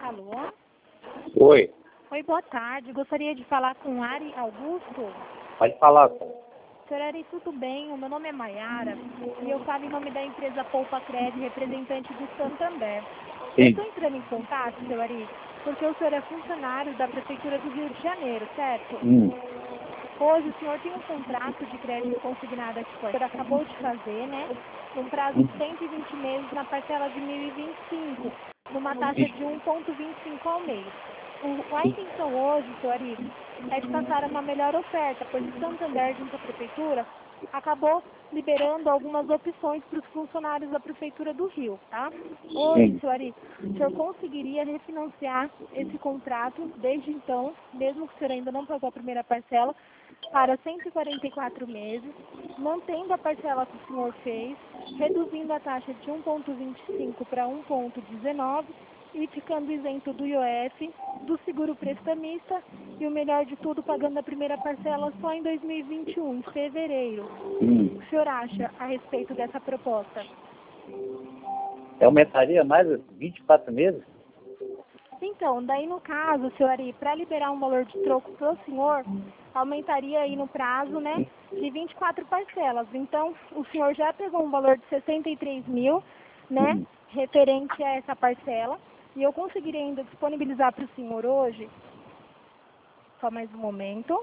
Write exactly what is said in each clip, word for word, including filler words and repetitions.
Alô? Oi, Oi, boa tarde. Gostaria de falar com Ari Augusto. pode falar, cara. Senhor Ari, tudo bem? O meu nome é Maiara e eu falo em nome da empresa Poupa Cred, representante do Santander. Eu Sim. estou entrando em contato, senhor Ari, porque o senhor é funcionário da Prefeitura do Rio de Janeiro, certo? Hum. Hoje o senhor tem um contrato de crédito consignado aqui, que o senhor acabou de fazer, né? Num prazo de cento e vinte meses na parcela de mil e vinte e cinco, numa taxa de um vírgula vinte e cinco ao mês. O, a intenção hoje, senhor Ari, é de passar uma melhor oferta, pois o Santander, junto à Prefeitura, acabou liberando algumas opções para os funcionários da Prefeitura do Rio, tá? Hoje, Sim. senhor Ari, o senhor conseguiria refinanciar esse contrato desde então, mesmo que o senhor ainda não pagou a primeira parcela, para cento e quarenta e quatro meses, mantendo a parcela que o senhor fez, reduzindo a taxa de um vírgula vinte e cinco para um vírgula dezenove e ficando isento do I O F, do seguro prestamista e o melhor de tudo, pagando a primeira parcela só em dois mil e vinte e um, em fevereiro. Hum. O que o senhor acha a respeito dessa proposta? Aumentaria mais vinte e quatro meses? Então, daí no caso, senhor Ari, para liberar um valor de troco para o senhor, aumentaria aí no prazo, né, de vinte e quatro parcelas. Então, o senhor já pegou um valor de sessenta e três mil, né, Hum. referente a essa parcela, e eu conseguiria ainda disponibilizar para o senhor hoje, só mais um momento,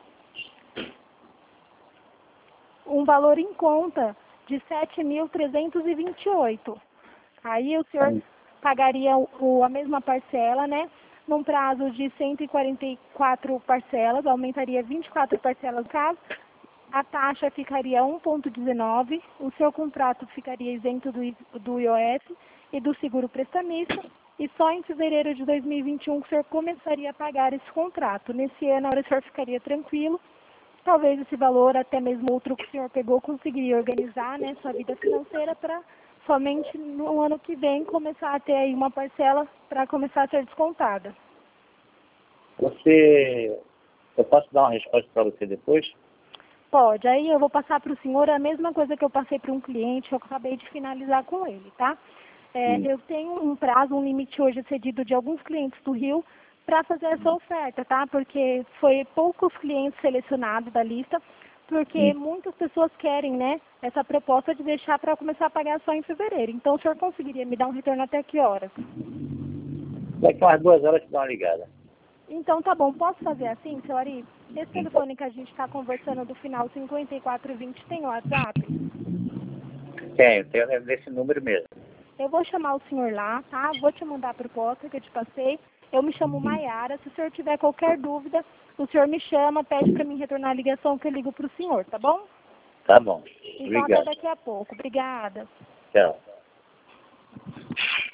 um valor em conta de sete mil trezentos e vinte e oito. Aí o senhor Hum. pagaria o, a mesma parcela, né? Num prazo de cento e quarenta e quatro parcelas, aumentaria vinte e quatro parcelas no caso, a taxa ficaria um vírgula dezenove, o seu contrato ficaria isento do, I- do I O F e do seguro prestamista, e só em fevereiro de dois mil e vinte e um que o senhor começaria a pagar esse contrato. Nesse ano, o senhor ficaria tranquilo, talvez esse valor, até mesmo outro que o senhor pegou, conseguiria organizar, né, sua vida financeira para somente no ano que vem começar a ter aí uma parcela para começar a ser descontada. Você... Eu posso dar uma resposta para você depois? Pode. Aí eu vou passar para o senhor a mesma coisa que eu passei para um cliente, eu acabei de finalizar com ele, tá? É, Hum. eu tenho um prazo, um limite hoje cedido de alguns clientes do Rio para fazer essa oferta, tá? Porque foi poucos clientes selecionados da lista, porque Hum. muitas pessoas querem, né, essa proposta de deixar para começar a pagar só em fevereiro. Então, o senhor conseguiria me dar um retorno até que horas? Daqui umas duas horas te dá uma ligada. Então, tá bom. Posso fazer assim, seu Ari? Esse Hum. telefone que a gente está conversando do final cinquenta e quatro vinte tem o WhatsApp? Tenho, tenho é nesse número mesmo. Eu vou chamar o senhor lá, tá? Vou te mandar a proposta que eu te passei. Eu me chamo Hum. Maiara. Se o senhor tiver qualquer dúvida, o senhor me chama, pede para mim retornar a ligação que eu ligo para o senhor, tá bom? Tá bom. Então, até Obrigado. daqui a pouco. Obrigada. Tchau.